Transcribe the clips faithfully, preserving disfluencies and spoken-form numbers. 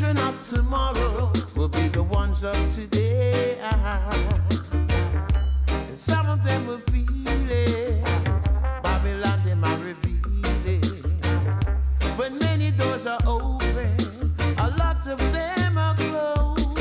children of tomorrow will be the ones of today. Some of them will feel it. Babylon, they might reveal it. When many doors are open, a lot of them are closed.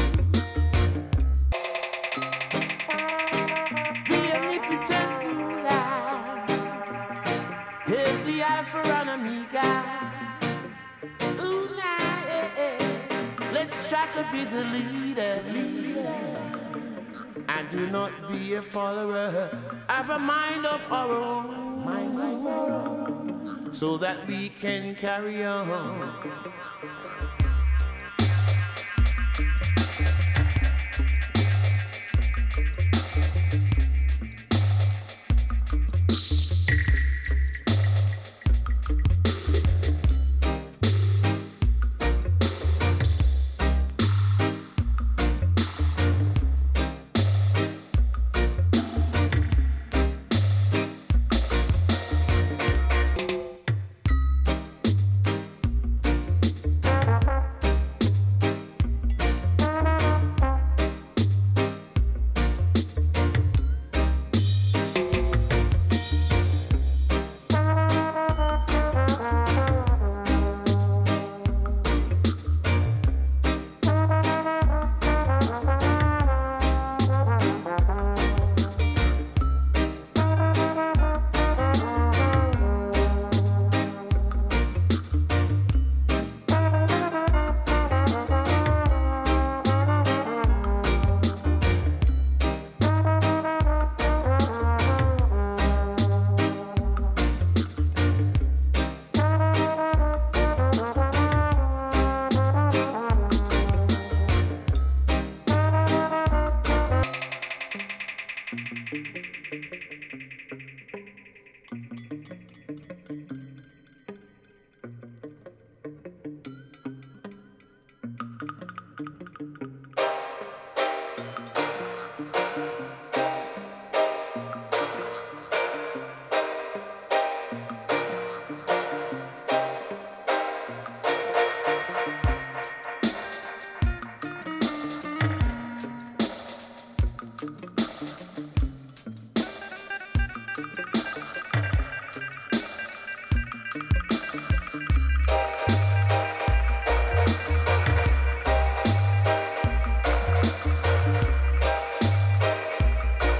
The omnipotent ruler, if the Alpha and Omega. Ooh, nah, eh, eh. Let's strike to be the leader, leader. And do not be a follower. Have a mind of our own, mind of our own, so that we can carry on.